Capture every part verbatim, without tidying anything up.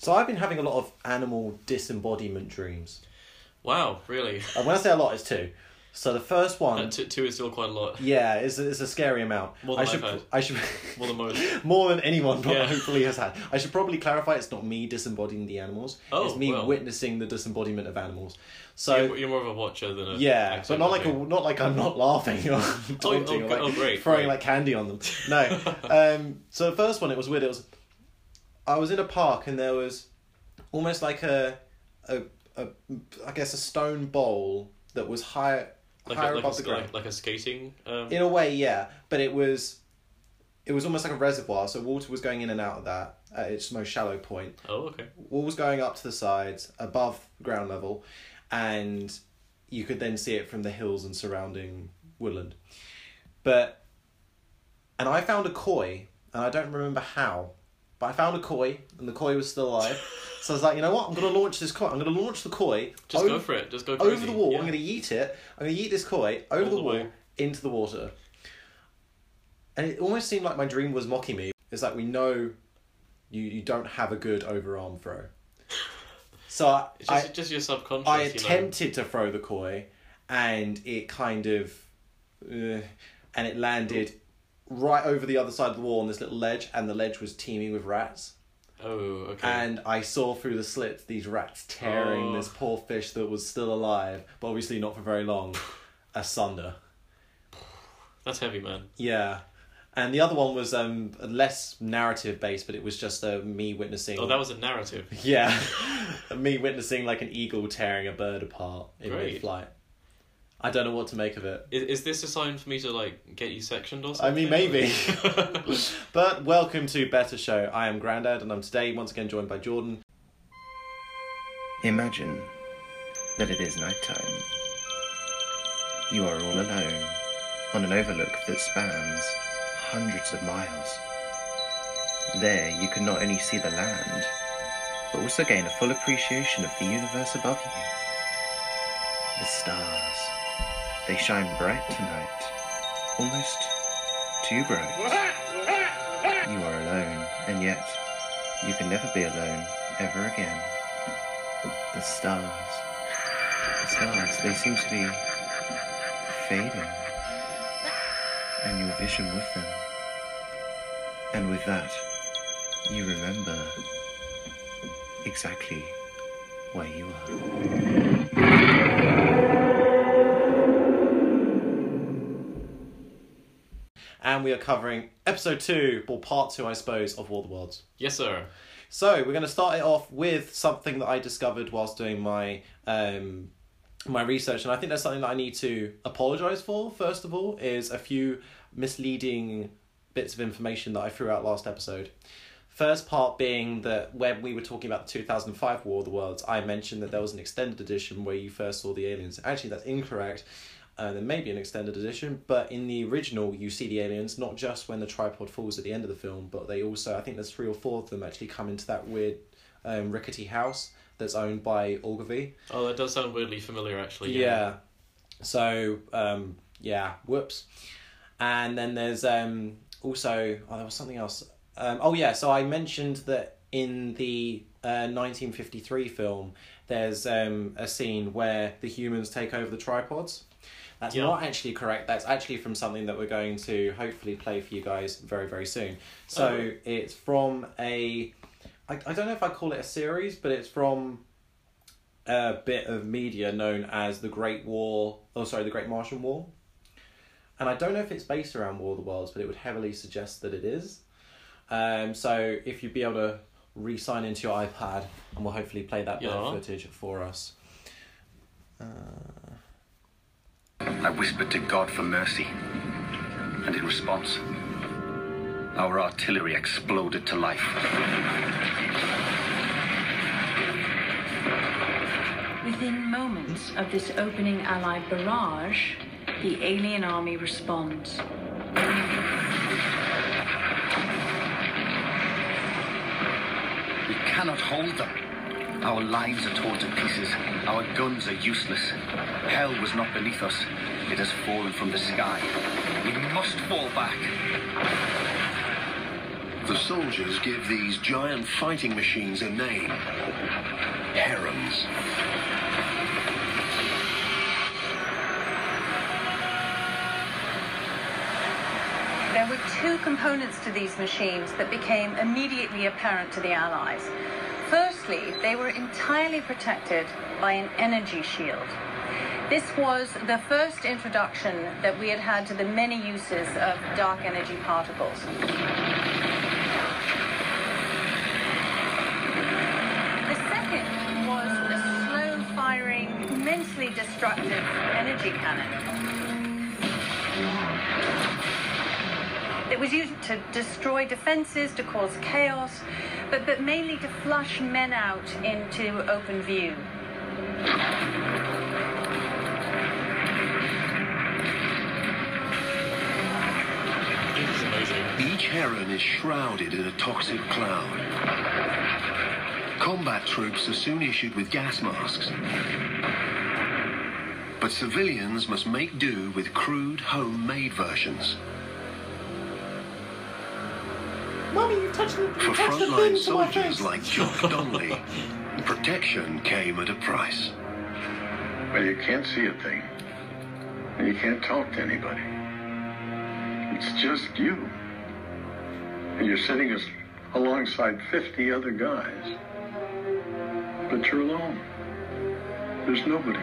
So I've been having a lot of animal disembodiment dreams. Wow, really? And when I say a lot, it's two. So the first one... Uh, two, two is still quite a lot. Yeah, it's a, it's a scary amount. More than I should, I've had. I should, More than most. More than anyone Yeah. hopefully has had. I should probably clarify it's not me disembodying the animals. Oh, it's me well. witnessing the disembodiment of animals. So you're, you're more of a watcher than a... yeah, but not like a, actor. not like I'm not laughing or taunting oh, or like oh, great, throwing great. like candy on them. No. um, so the first one, it was weird. It was I was in a park and there was almost like a, a, a I guess a stone bowl that was high, Like higher a, like, above a, the ground. like, like a skating... Um... In a way, yeah, but it was, it was almost like a reservoir. So water was going in and out of that at its most shallow point. Oh, okay. Water was going up to the sides above ground level, and you could then see it from the hills and surrounding woodland. But, and I found a koi, and I don't remember how, but I found a koi, and the koi was still alive. So I was like, you know what? I'm going to launch this koi. I'm going to launch the koi. Just over, go for it. Just go crazy. over the wall. Yeah. I'm going to yeet it. I'm going to yeet this koi over All the the wall way. into the water. And it almost seemed like my dream was mocking me. It's like, we know you, you don't have a good overarm throw. So I, It's just, I, just your subconscious, I you know. attempted to throw the koi, and it kind of, uh, and it landed right over the other side of the wall on this little ledge, and the ledge was teeming with rats. Oh, okay. And I saw through the slits these rats tearing Oh. this poor fish that was still alive, but obviously not for very long, asunder. That's heavy, man. Yeah. And the other one was um less narrative based, but it was just uh, me witnessing. Oh, that was a narrative. Yeah, me witnessing like an eagle tearing a bird apart in Great. mid-flight. I don't know what to make of it. Is, is this a sign for me to, like, get you sectioned or I something? mean, maybe. But welcome to Better Show. I am Grandad, and I'm today once again joined by Jordan. Imagine that it is night time. You are all alone on an overlook that spans hundreds of miles. There you can not only see the land, but also gain a full appreciation of the universe above you. The stars, they shine bright tonight, almost too bright. You are alone, and yet you can never be alone ever again. The stars, the stars, they seem to be fading, and your vision with them. And with that, you remember exactly where you are. And we are covering episode two, or part two, I suppose, of War of the Worlds. Yes, sir. So we're going to start it off with something that I discovered whilst doing my um, my research, and I think that's something that I need to apologise for. First of all, is a few misleading bits of information that I threw out last episode. First part being that when we were talking about the two thousand five War of the Worlds, I mentioned that there was an extended edition where you first saw the aliens. Actually, that's incorrect. Uh, there may be an extended edition, but in the original, you see the aliens, not just when the tripod falls at the end of the film, but they also, I think there's three or four of them actually come into that weird um, rickety house that's owned by Ogilvy. Oh, that does sound weirdly familiar, actually. Yeah. Yeah. So, um, yeah, whoops. And then there's um, also, oh, there was something else. Um, oh, yeah, so I mentioned that in the uh, nineteen fifty-three film, there's um, a scene where the humans take over the tripods. That's Yeah. not actually correct. That's actually from something that we're going to hopefully play for you guys very, very soon. So Oh. it's from a... I, I don't know if I call it a series, but it's from a bit of media known as the Great War... Oh, sorry, the Great Martian War. And I don't know if it's based around War of the Worlds, but it would heavily suggest that it is. Um, so if you'd be able to re-sign into your iPad, and we'll hopefully play that bit of Yeah. footage for us. Uh... I whispered to God for mercy, and in response, our artillery exploded to life. Within moments of this opening Allied barrage, the alien army responds. We cannot hold them. Our lives are torn to pieces. Our guns are useless. Hell was not beneath us. It has fallen from the sky. We must fall back. The soldiers give these giant fighting machines a name. Herons. There were two components to these machines that became immediately apparent to the Allies. Firstly, they were entirely protected by an energy shield. This was the first introduction that we had had to the many uses of dark energy particles. The second was a slow-firing, immensely destructive energy cannon. It was used to destroy defenses, to cause chaos, but, but mainly to flush men out into open view. This is amazing. Each heron is shrouded in a toxic cloud. Combat troops are soon issued with gas masks. But civilians must make do with crude, homemade versions. Mummy, you touched the, you For touched the frontline thing to my soldiers face. like Jock Donnelly, protection came at a price. Well, you can't see a thing. And you can't talk to anybody. It's just you. And you're sitting as, alongside fifty other guys. But you're alone. There's nobody.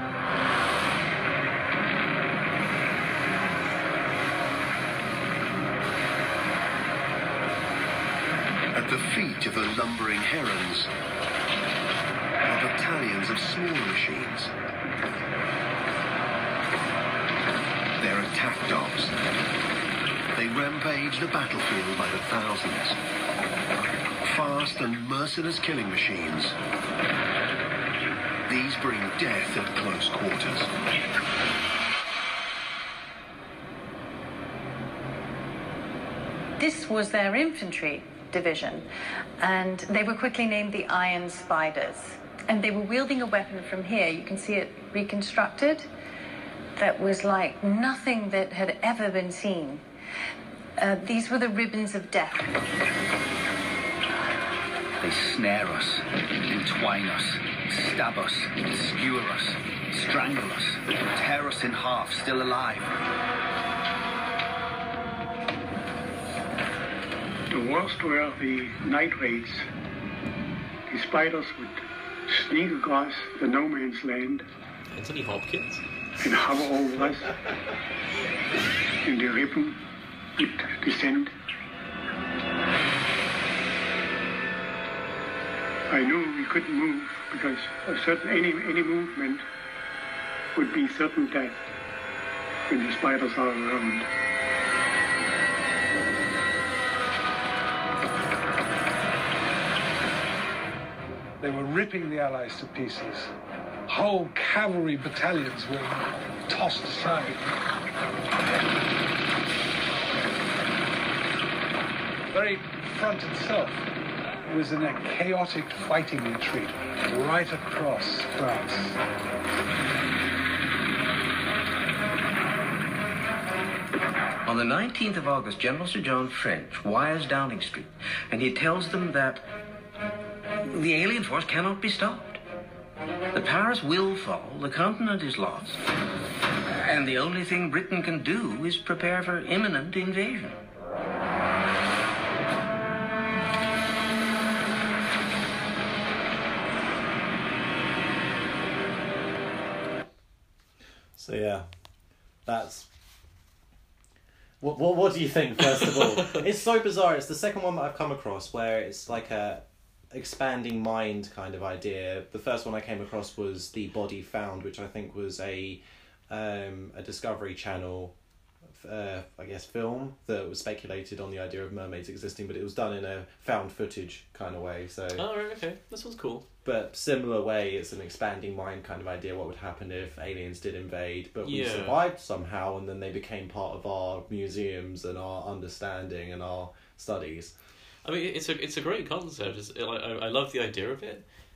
At the feet of the lumbering herons are battalions of small machines. They're attack dogs. They rampage the battlefield by the thousands. Fast and merciless killing machines. These bring death at close quarters. This was their infantry division, and they were quickly named the Iron Spiders. And they were wielding a weapon from here. You can see it reconstructed. That was like nothing that had ever been seen. Uh, these were the ribbons of death. They snare us, entwine us, stab us, skewer us, strangle us, tear us in half, still alive. The worst were the night raids. The spiders would sneak across the no man's land Anthony Hopkins? and hover over us, and the ribbon would descend. I knew we couldn't move because a certain any any movement would be certain death when the spiders are around. They were ripping the Allies to pieces. Whole cavalry battalions were tossed aside. The very front itself was in a chaotic fighting retreat right across France. On the nineteenth of August, General Sir John French wires Downing Street, and he tells them that the alien force cannot be stopped. The Paris will fall, the continent is lost, and the only thing Britain can do is prepare for imminent invasion. So yeah, that's... What, what what do you think, first of all? It's so bizarre. It's the second one that I've come across where it's like a expanding mind kind of idea. The first one I came across was The Body Found, which I think was a um, a Discovery Channel, uh, I guess, film that was speculated on the idea of mermaids existing, but it was done in a found footage kind of way. So, Oh, right, okay. This one's cool. but similar way, it's an expanding mind kind of idea. What would happen if aliens did invade, but we Yeah. survived somehow, and then they became part of our museums and our understanding and our studies. I mean, it's a it's a great concept. It's, like, I, I love the idea of it.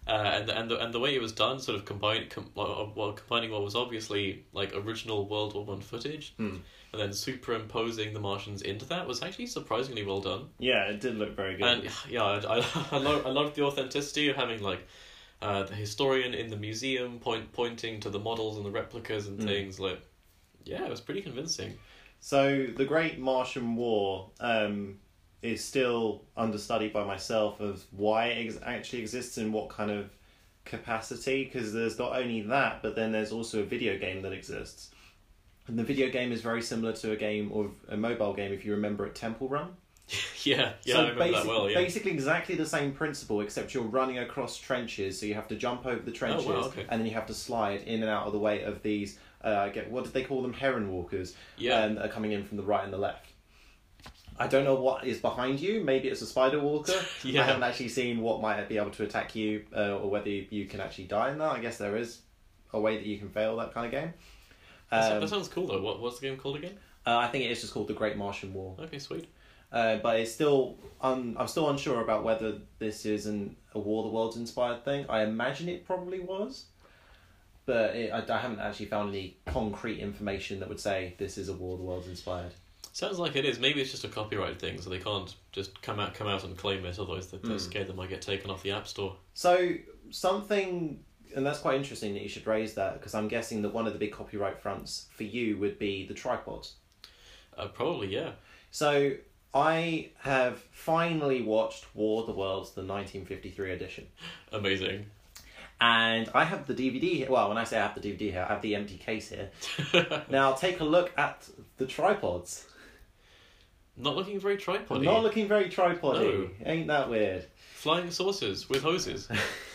Uh, and the, and the and the way it was done, sort of combined, com- well, well, combining what was obviously like original World War One footage, Mm. and then superimposing the Martians into that was actually surprisingly well done. Yeah, it did look very good. And yeah, I I, I love I loved the authenticity of having like, uh, the historian in the museum point pointing to the models and the replicas and Mm. things like, yeah, it was pretty convincing. So the Great Martian War um, is still understudied by myself of why it ex- actually exists and what kind of capacity, because there's not only that, but then there's also a video game that exists. And the video game is very similar to a game or a mobile game, if you remember it, Temple Run. yeah, yeah, so I remember that basic- well. Yeah, Basically exactly the same principle, except you're running across trenches, so you have to jump over the trenches, Oh, wow, okay. and then you have to slide in and out of the way of these, uh, get what did they call them, heron walkers, Yeah. um, that are coming in from the right and the left. I don't know what is behind you. Maybe it's a spider walker. Yeah. I haven't actually seen what might be able to attack you, uh, or whether you can actually die in that. I guess there is a way that you can fail that kind of game. That- Um, that sounds cool though. What what's the game called again? uh, I think it is just called the Great Martian War. Okay, sweet. Uh, but it's still, un- I'm still unsure about whether this is an, a War of the Worlds inspired thing. I imagine it probably was, but it, I, I haven't actually found any concrete information that would say this is a War of the Worlds inspired. Sounds like it is. Maybe it's just a copyright thing, so they can't just come out come out and claim it. Otherwise, they're, they're Mm. scared they might get taken off the App Store. So something, and that's quite interesting that you should raise that, because I'm guessing that one of the big copyright fronts for you would be the tripods. Uh, probably, yeah. So I have finally watched War of the Worlds, the nineteen fifty-three edition. Amazing. And I have the D V D here. Well, when I say I have the D V D here, I have the empty case here. Now, take a look at the tripods. Not looking very tripody. Not looking very tripody. No. Ain't that weird? Flying saucers with hoses.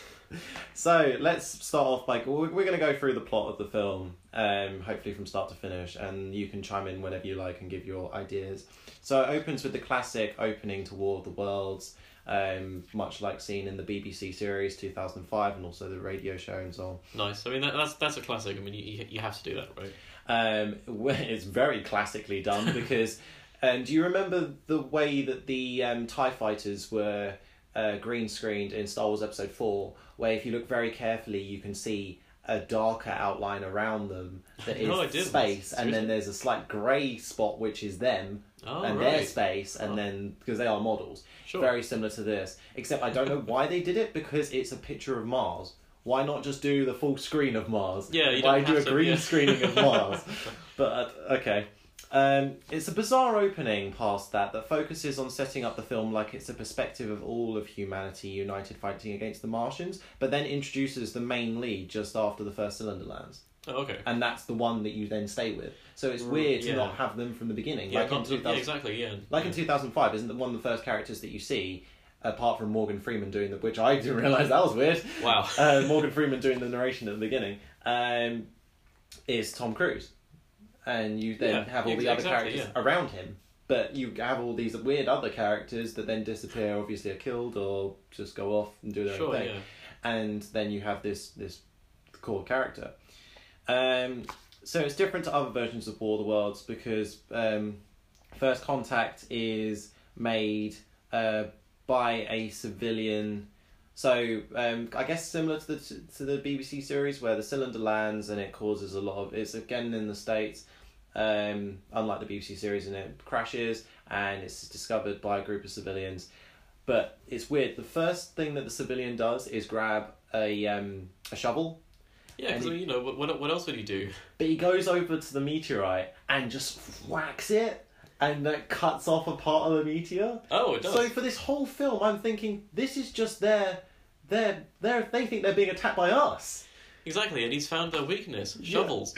So, let's start off by... We're going to go through the plot of the film, um, hopefully from start to finish, and you can chime in whenever you like and give your ideas. So, it opens with the classic opening to War of the Worlds, um, much like seen in the B B C series two thousand five and also the radio show and so on. Nice. I mean, that, that's that's a classic. I mean, you you you have to do that, right? Um, it's very classically done because, um, do you remember the way that the um, TIE fighters were uh, green screened in Star Wars Episode four, where if you look very carefully you can see a darker outline around them that is No, I didn't. space, and then Seriously? there's a slight grey spot which is them, Oh, and their right. space, and Oh. then, because they are models, Sure. very similar to this, except I don't know why they did it, because it's a picture of Mars. Why not just do the full screen of Mars? Yeah, you Why don't do a have to, green yeah. screening of Mars? But, uh, okay. Um, it's a bizarre opening past that that focuses on setting up the film like it's a perspective of all of humanity united fighting against the Martians, but then introduces the main lead just after the first cylinder lands. Oh, okay. And that's the one that you then stay with. So it's Mm, weird to yeah. not have them from the beginning. Yeah, like in not- two thousand, yeah, exactly, yeah. Like Yeah. in two thousand five, isn't that one of the first characters that you see, apart from Morgan Freeman doing the, which I didn't realise that was weird. Wow. uh, Morgan Freeman doing the narration at the beginning, um, is Tom Cruise. And you then Yeah, have all ex- the other exactly, characters yeah. around him. But you have all these weird other characters that then disappear, obviously are killed or just go off and do their Sure, own thing. yeah. And then you have this this core character. Um, so it's different to other versions of War of the Worlds because um, First Contact is made uh, by a civilian. So um, I guess similar to the to the B B C series where the cylinder lands and it causes a lot of. It's again in the States, um, unlike the B B C series, and it crashes and it's discovered by a group of civilians. But it's weird. The first thing that the civilian does is grab a um, a shovel. Yeah, because And I mean, you know, what, what what else would he do? But he goes over to the meteorite and just whacks it, and that cuts off a part of the meteor. Oh, it does. So for this whole film, I'm thinking this is just their, their, their. They think they're being attacked by us. Exactly, and he's found their weakness: shovels.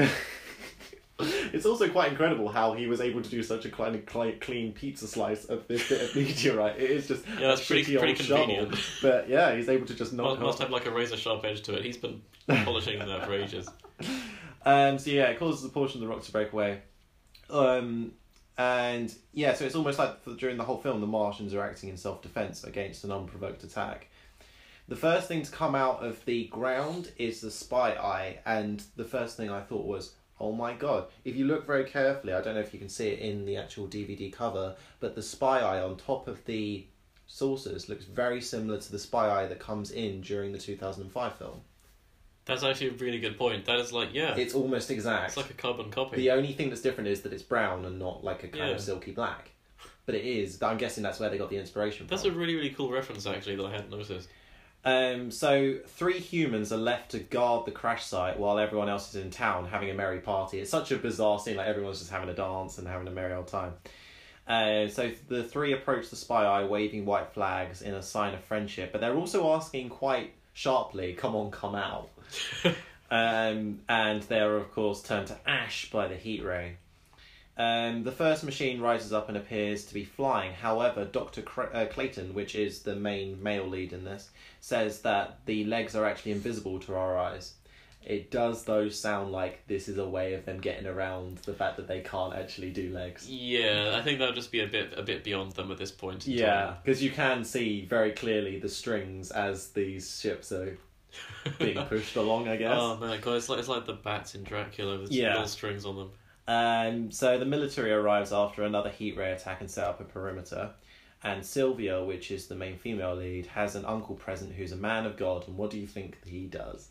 It's also quite incredible how he was able to do such a clean, clean pizza slice of this bit of meteorite. It is just Yeah, that's a pretty- shitty pretty old shovel. convenient. But yeah, he's able to just knock Must, it must off. have like a razor sharp edge to it. He's been polishing that for ages. Um, so yeah, it causes a portion of the rock to break away. Um, and yeah, so it's almost like for, during the whole film, the Martians are acting in self-defense against an unprovoked attack. The first thing to come out of the ground is the spy eye, and the first thing I thought was, oh my god. If you look very carefully, I don't know if you can see it in the actual D V D cover, but the spy eye on top of the saucers looks very similar to the spy eye that comes in during the two thousand five film. That's actually a really good point. That is like, yeah. It's almost exact. It's like a carbon copy. The only thing that's different is that it's brown and not like a kind Yeah. of silky black. But it is. I'm guessing that's where they got the inspiration That's from. a really, really cool reference, actually, that I hadn't noticed. Um, so three humans are left to guard the crash site while everyone else is in town having a merry party. It's such a bizarre scene, like everyone's just having a dance and having a merry old time. Uh, so the three approach the spy eye waving white flags in a sign of friendship, but they're also asking quite sharply, come on, come out. um, and they're of course turned to ash by the heat ray. Um, the first machine rises up and appears to be flying. However, Doctor Cra- uh, Clayton, which is the main male lead in this, says that the legs are actually invisible to our eyes. It does, though, sound like this is a way of them getting around the fact that they can't actually do legs. Yeah, I think that would just be a bit a bit beyond them at this point in Yeah, time. because you can see very clearly the strings as these ships are being pushed along, I guess. Oh man, God, it's like, it's like the bats in Dracula with Yeah. little strings on them. Um, so the military arrives after another heat ray attack and set up a perimeter. And Sylvia, which is the main female lead, has an uncle present who's a man of God. And what do you think he does?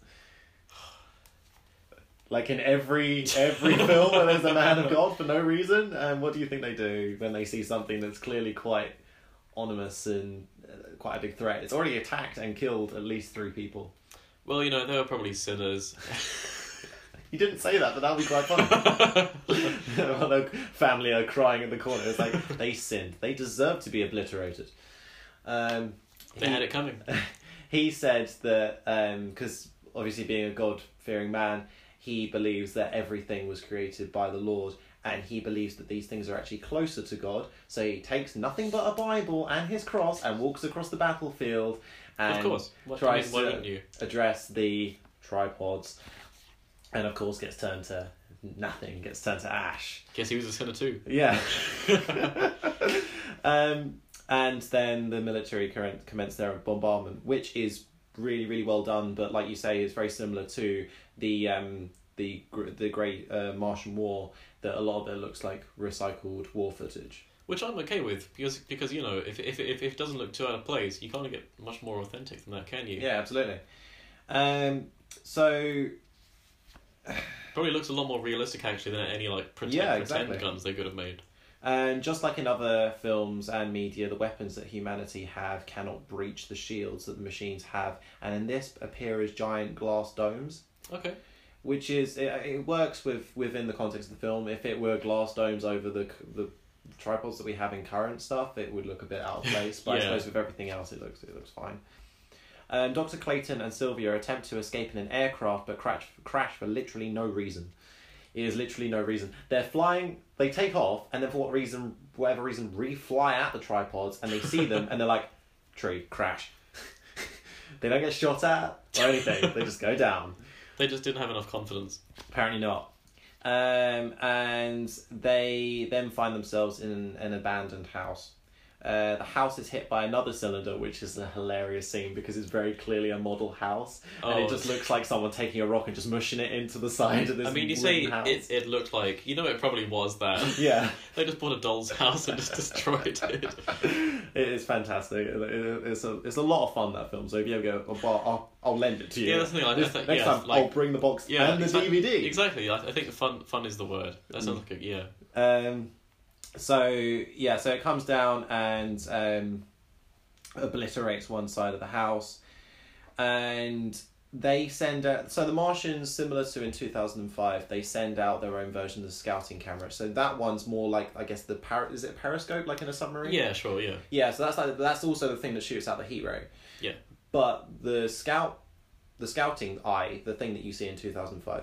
Like in every every film where there's a man of God for no reason, and what do you think they do when they see something that's clearly quite ominous and uh, quite a big threat? It's already attacked and killed at least three people. Well, you know, they were probably sinners. You didn't say that, but that would be quite funny. While the family are crying in the corner. It's like, they sinned. They deserve to be obliterated. Um, They he, had it coming. He said that, because obviously being a God-fearing man, he believes that everything was created by the Lord, and he believes that these things are actually closer to God. So he takes nothing but a Bible and his cross and walks across the battlefield and Of course. What, tries I mean, why to wouldn't you? address address the tripods. And of course gets turned to nothing, gets turned to ash. Guess he was a sinner too. Yeah. um, and then the military current commence their bombardment, which is really, really well done. But like you say, it's very similar to the um, the gr- the Great uh, Martian War. That a lot of it looks like recycled war footage. Which I'm okay with, because, because you know, if, if, if, if it doesn't look too out of place, you can't get much more authentic than that, can you? Yeah, absolutely. Um, so... Probably looks a lot more realistic, actually, than any, like, pretend, Yeah, pretend exactly. guns they could have made. And just like in other films and media, the weapons that humanity have cannot breach the shields that the machines have, and in this appear as giant glass domes. Okay. Which is it, it works with within the context of the film. If it were glass domes over the the tripods that we have in current stuff, it would look a bit out of place. But I Yeah. suppose with everything else, it looks it looks fine. Um, Doctor Clayton and Sylvia attempt to escape in an aircraft, but crash crash for literally no reason. It is literally no reason. They're flying, they take off, and then for what reason, whatever reason, re-fly at the tripods, and they see them, and they're like, tree, crash. They don't get shot at or anything. They just go down. They just didn't have enough confidence. Apparently not. Um, and they then find themselves in an abandoned house. Uh, the house is hit by another cylinder, which is a hilarious scene because it's very clearly a model house, and Oh. it just looks like someone taking a rock and just mushing it into the side of this. I mean, you wooden say house. it, it looked like, you know, it probably was that. Yeah. They just bought a doll's house and just destroyed it. It is fantastic. It, it, it's a it's a lot of fun, that film. So if you ever go, oh, well, I'll I'll lend it to you. Yeah, that's the thing. Like, This- I think, next yeah, time like, I'll bring the box yeah, and the exactly, D V D. Exactly. I, I think fun fun is the word. That sounds like a yeah. Um, so yeah, so it comes down and um, obliterates one side of the house, and they send out. So the Martians, similar to in two thousand five, they send out their own version of the scouting camera. So that one's more like, I guess the par- is it a periscope like in a submarine? Yeah, sure, yeah. Yeah, so that's like that's also the thing that shoots out the heat ray. Yeah. But the scout, the scouting eye, the thing that you see in two thousand five.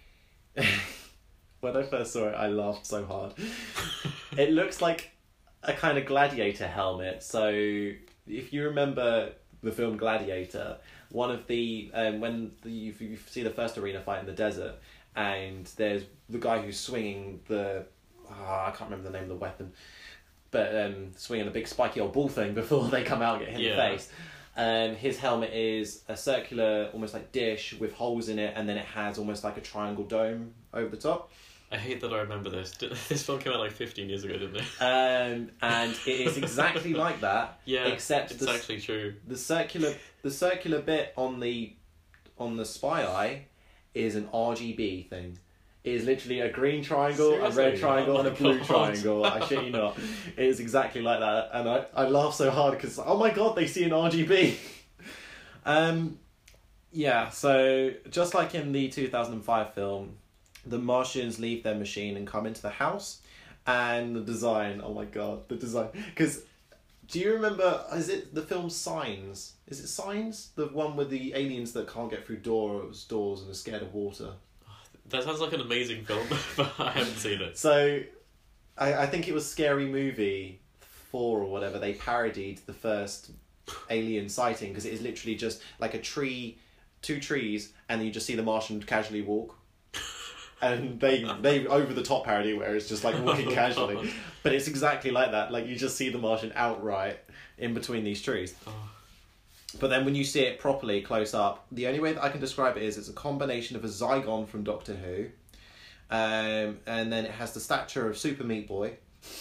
When I first saw it, I laughed so hard. It looks like a kind of gladiator helmet. So if you remember the film Gladiator, one of the um, when the, you, you see the first arena fight in the desert, and there's the guy who's swinging the oh, I can't remember the name of the weapon, but um, swinging a big spiky old bull thing before they come out and get hit in Yeah. the face. Um, his helmet is a circular, almost like dish with holes in it, and then it has almost like a triangle dome over the top. I hate that I remember this. This film came out like fifteen years ago, didn't it? Um, and it is exactly like that. Yeah, except it's the, actually true. The circular, the circular bit on the, on the spy eye, is an R G B thing. It is literally a green triangle, Seriously? a red triangle, Oh and a my blue God. triangle. I shit you not. It is exactly like that, and I, I laugh so hard because oh my god, they see an R G B. um, yeah. So just like in the two thousand five film, the Martians leave their machine and come into the house, and the design. Oh my god, the design. Because do you remember? Is it the film Signs? Is it Signs? The one with the aliens that can't get through doors, doors, and are scared of water. That sounds like an amazing film, but I haven't seen it. So, I, I think it was Scary Movie four or whatever. They parodied the first alien sighting because it is literally just like a tree, two trees, and then you just see the Martian casually walk. And they they over the top parody where it's just like walking Oh, casually, God. but it's exactly like that. Like you just see the Martian outright in between these trees. Oh. But then when you see it properly close up, the only way that I can describe it is it's a combination of a Zygon from Doctor Who, um, and then it has the stature of Super Meat Boy,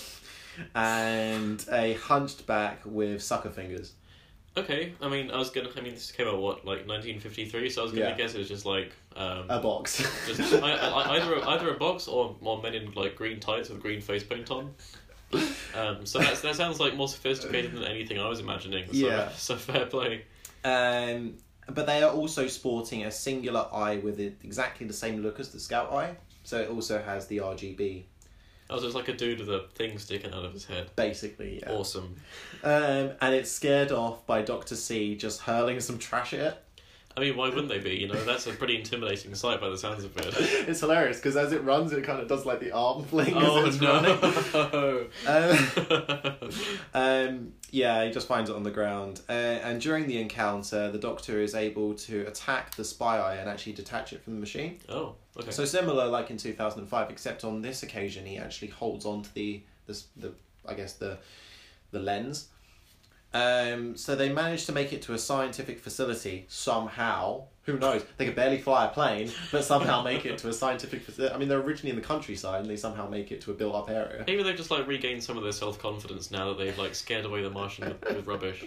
and a hunched back with sucker fingers. Okay, I mean, I was gonna. I mean, this came out what, like nineteen fifty-three. So I was gonna Yeah. guess it was just like um, A box. just I, I, either a, either a box or or men in like green tights with green face paint on. Um, so that's, that sounds like more sophisticated than anything I was imagining. So, Yeah. So fair play. Um, but they are also sporting a singular eye with it, exactly the same look as the Scout eye. So it also has the R G B. Oh, so it's like a dude with a thing sticking out of his head. Basically, yeah. Awesome. Um, and it's scared off by Doctor C just hurling some trash at it. I mean, why wouldn't they be? You know, that's a pretty intimidating sight by the sounds of it. It's hilarious because as it runs, it kind of does like the arm fling Oh as it's running. no! Um, um, yeah, he just finds it on the ground. Uh, and during the encounter, the Doctor is able to attack the spy eye and actually detach it from the machine. Oh, okay. So similar like in two thousand five, except on this occasion he actually holds on to the, the, the I guess, the the lens. Um, so they managed to make it to a scientific facility somehow. Who knows? They could barely fly a plane, but somehow make it to a scientific facility. I mean, they're originally in the countryside, and they somehow make it to a built-up area. Maybe they've just like regained some of their self confidence now that they've like scared away the Martian with, with rubbish.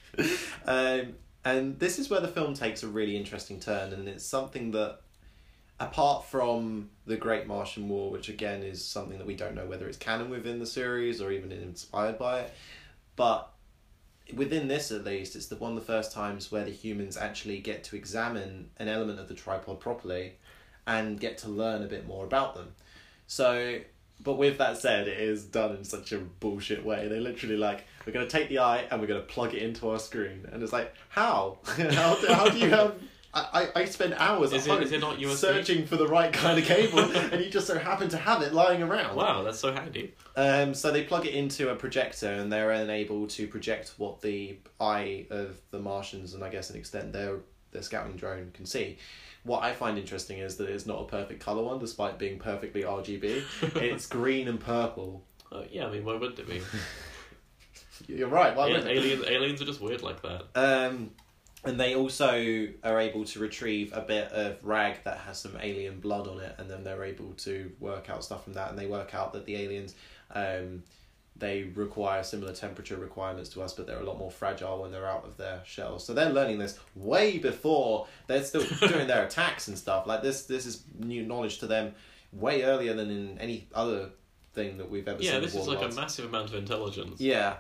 Um, and this is where the film takes a really interesting turn, and it's something that, apart from the Great Martian War, which again is something that we don't know whether it's canon within the series or even inspired by it, but within this at least, it's the one of the first times where the humans actually get to examine an element of the tripod properly and get to learn a bit more about them. So, but with that said, it is done in such a bullshit way. They literally like, we're going to take the eye and we're going to plug it into our screen. And it's like, how? how, do, how do you have... I, I spend hours Is at it- home is it not U S B? searching for the right kind of cable and you just so happen to have it lying around. Wow, that's so handy. Um, so they plug it into a projector and they're then able to project what the eye of the Martians and I guess an extent their their scouting drone can see. What I find interesting is that it's not a perfect colour one despite being perfectly R G B. It's green and purple. Uh, yeah, I mean, why wouldn't it be? You're right. Why Yeah, wouldn't it? aliens, aliens are just weird like that. Um, and they also are able to retrieve a bit of rag that has some alien blood on it, and then they're able to work out stuff from that. And they work out that the aliens, um, they require similar temperature requirements to us, but they're a lot more fragile when they're out of their shells. So they're learning this way before they're still doing their attacks and stuff. Like this, this is new knowledge to them way earlier than in any other thing that we've ever seen. Yeah, this is like Warlords. a massive amount of intelligence. Yeah.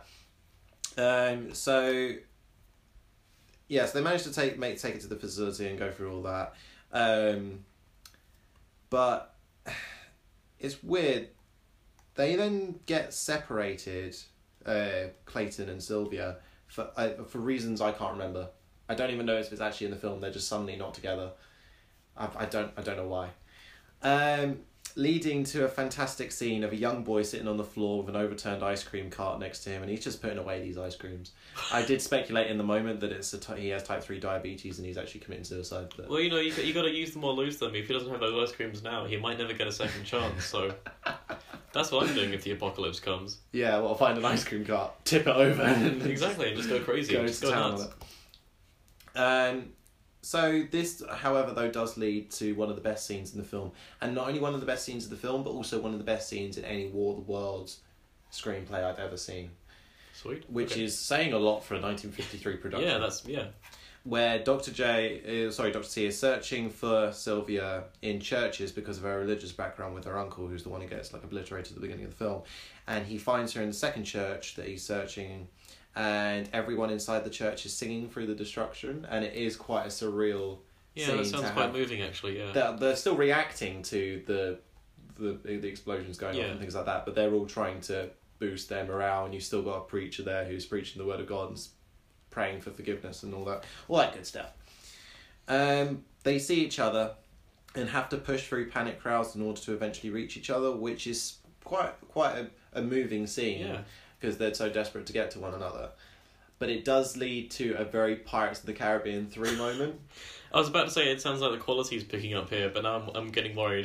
Um, so, yeah, so they managed to take make take it to the facility and go through all that. Um, but it's weird. They then get separated, uh, Clayton and Sylvia, for uh, for reasons I can't remember. I don't even know if it's actually in the film. They're just suddenly not together. I I don't I don't know why. Um, leading to a fantastic scene of a young boy sitting on the floor with an overturned ice cream cart next to him, and he's just putting away these ice creams. I did speculate in the moment that it's a t- he has type three diabetes and he's actually committing suicide. But... Well, you know, you you got to use them or lose them. If he doesn't have those ice creams now, he might never get a second chance. So that's what I'm doing if the apocalypse comes. Yeah, well, I'll find an ice cream cart, tip it over, and Exactly, and just go crazy. go just to go town nuts. with it. Um, so this, however, though, does lead to one of the best scenes in the film. And not only one of the best scenes of the film, but also one of the best scenes in any War of the Worlds screenplay I've ever seen. Sweet. Which okay. is saying a lot for a nineteen fifty-three production. Yeah, that's... Yeah. Where Doctor J, is, sorry, Doctor T is searching for Sylvia in churches because of her religious background with her uncle, who's the one who gets like obliterated at the beginning of the film. And he finds her in the second church that he's searching, and everyone inside the church is singing through the destruction, and it is quite a surreal Yeah, scene that sounds to quite have. moving, actually, yeah. They're, they're still reacting to the, the the explosions going Yeah. off and things like that, but they're all trying to boost their morale, and you've still got a preacher there who's preaching the word of God and praying for forgiveness and all that, all that good stuff. Um, they see each other and have to push through panic crowds in order to eventually reach each other, which is quite quite a, a moving scene Yeah. because they're so desperate to get to one another. But it does lead to a very Pirates of the Caribbean three moment. I was about to say, it sounds like the quality's picking up here, but now I'm, I'm getting worried.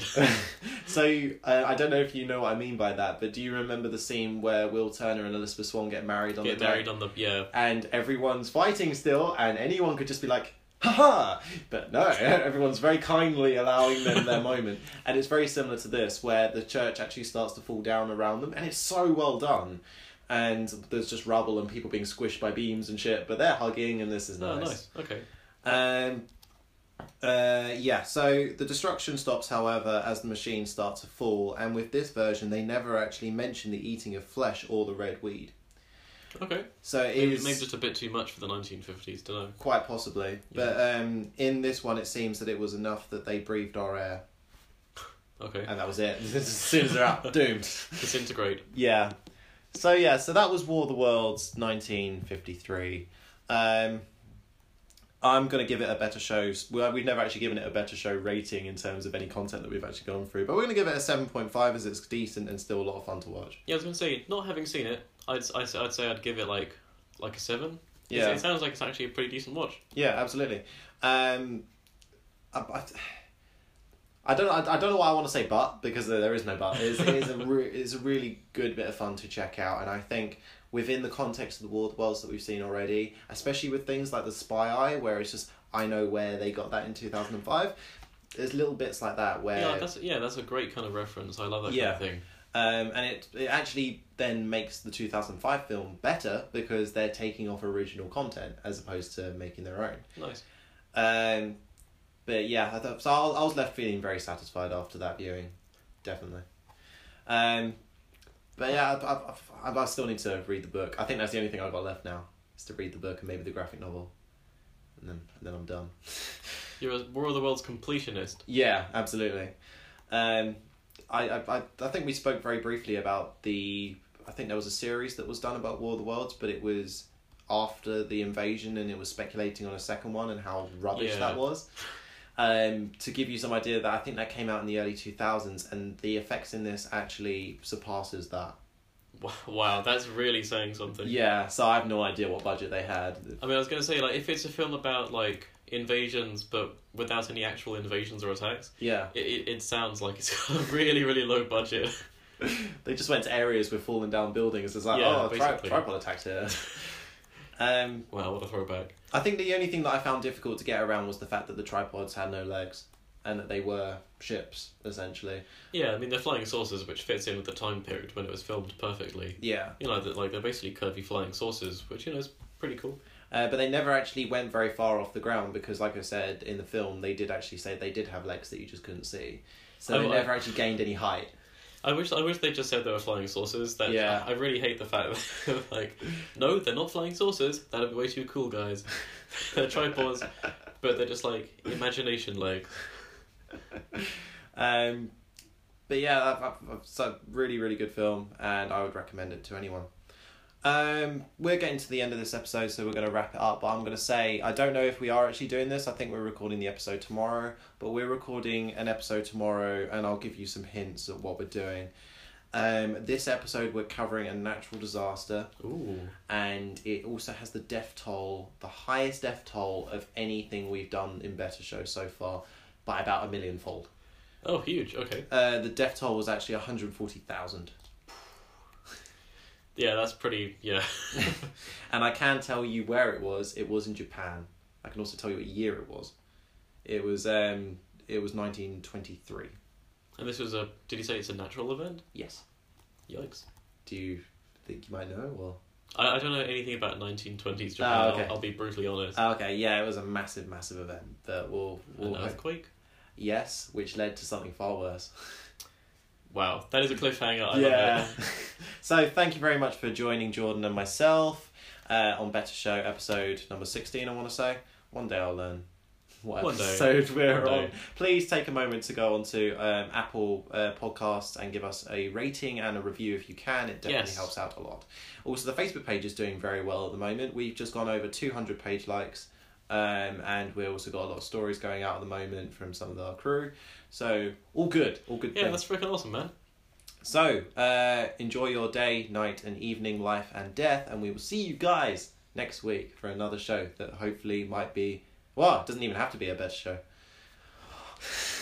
So, uh, I don't know if you know what I mean by that, but do you remember the scene where Will Turner and Elizabeth Swann get married on Get the married deck? on the... Yeah. And everyone's fighting still, and anyone could just be like, ha-ha! But no, everyone's very kindly allowing them their moment. And it's very similar to this, where the church actually starts to fall down around them, and it's so well done. And there's just rubble and people being squished by beams and shit, but they're hugging, and this is Oh, nice. nice. Okay. Um, uh, yeah, so the destruction stops, however, as the machines start to fall, and with this version, they never actually mention the eating of flesh or the red weed. Okay. So it Maybe, is maybe just a bit too much for the nineteen fifties, don't know. quite possibly, but um, in this one, it seems that it was enough that they breathed our air, Okay. and that was it. As soon as they're out, doomed. Disintegrate. Yeah. So yeah, so that was War of the Worlds, nineteen fifty-three. Um, I'm going to give it a better show. Well, we've never actually given it a better show rating in terms of any content that we've actually gone through. But we're going to give it a seven point five as it's decent and still a lot of fun to watch. Yeah, I was going to say, not having seen it, I'd, I'd, I'd say I'd give it like like a seven. Yeah. It sounds like it's actually a pretty decent watch. Yeah, absolutely. Um, I, I, I don't I, I don't know what I want to say, but because there is no but. It is, it is a re- it's a really good bit of fun to check out, and I think within the context of the War of the Worlds that we've seen already, especially with things like the Spy Eye, where it's just I know where they got that in two thousand five. There's little bits like that where Yeah, that's yeah, that's a great kind of reference. I love that Yeah. kind of thing. Um, and it it actually then makes the two thousand five film better because they're taking off original content as opposed to making their own. Nice. Um, but yeah, I thought, so I, I was left feeling very satisfied after that viewing, definitely. Um, but yeah, I, I, I still need to read the book. I think that's the only thing I've got left now is to read the book and maybe the graphic novel, and then and then I'm done. You're a War of the Worlds completionist. Yeah, absolutely. Um, I, I I think we spoke very briefly about the. I think there was a series that was done about War of the Worlds, but it was after the invasion, and it was speculating on a second one and how rubbish Yeah. that was. Um, to give you some idea, that I think that came out in the early two thousands, and the effects in this actually surpasses that. Wow, that's really saying something. Yeah, so I have no idea what budget they had. I mean, I was going to say, like, if it's a film about, like, invasions, but without any actual invasions or attacks, Yeah, it, it, it sounds like it's got a really, really low budget. they just went to areas with falling down buildings. It's like, Yeah, oh, tri- basically. tripod attacked here. um, Wow, what a throwback. I think the only thing that I found difficult to get around was the fact that the tripods had no legs and that they were ships, essentially. Yeah, I mean, they're flying saucers, which fits in with the time period when it was filmed perfectly. Yeah. You know, that like they're basically curvy flying saucers, which, you know, is pretty cool. Uh, but they never actually went very far off the ground because, like I said, in the film, they did actually say they did have legs that you just couldn't see. So they Oh, I- never actually gained any height. I wish I wish they just said they were flying saucers. That Yeah. I really hate the fact that, like, no, they're not flying saucers. That'd be way too cool, guys. They're tripods, but they're just, like, imagination legs. um, but yeah, I've, I've, I've, so really, really good film, and I would recommend it to anyone. Um, we're getting to the end of this episode, so we're going to wrap it up. But I'm going to say, I don't know if we are actually doing this. I think we're recording the episode tomorrow, but we're recording an episode tomorrow, and I'll give you some hints of what we're doing. Um, this episode, we're covering a natural disaster, Ooh. and it also has the death toll, the highest death toll of anything we've done in Better Show so far, by about a million fold. Oh, huge. Okay. Uh, the death toll was actually one hundred forty thousand. Yeah, that's pretty. Yeah. And I can tell you where it was. It was in Japan. I can also tell you what year it was. It was um it was nineteen twenty-three. And this was a. Did you say it's a natural event? Yes. Yikes. Do you think you might know or? I, I don't know anything about nineteen twenties Japan. Oh, okay. I'll, I'll be brutally honest. Oh, okay, yeah, it was a massive, massive event that will will An earthquake. Yes, which led to something far worse. Wow, that is a cliffhanger. I yeah. love it. So thank you very much for joining Jordan and myself uh, on Better Show episode number sixteen. I want to say one day I'll learn what One day. episode we're One on. day. Please take a moment to go onto um, Apple uh, Podcasts and give us a rating and a review if you can. It definitely Yes. helps out a lot. Also, the Facebook page is doing very well at the moment. We've just gone over two hundred page likes. Um, and we also got a lot of stories going out at the moment from some of our crew. So, all good. All good Yeah, things. that's freaking awesome, man. So, uh, enjoy your day, night, and evening, life, and death. And we will see you guys next week for another show that hopefully might be... Well, it doesn't even have to be a better show.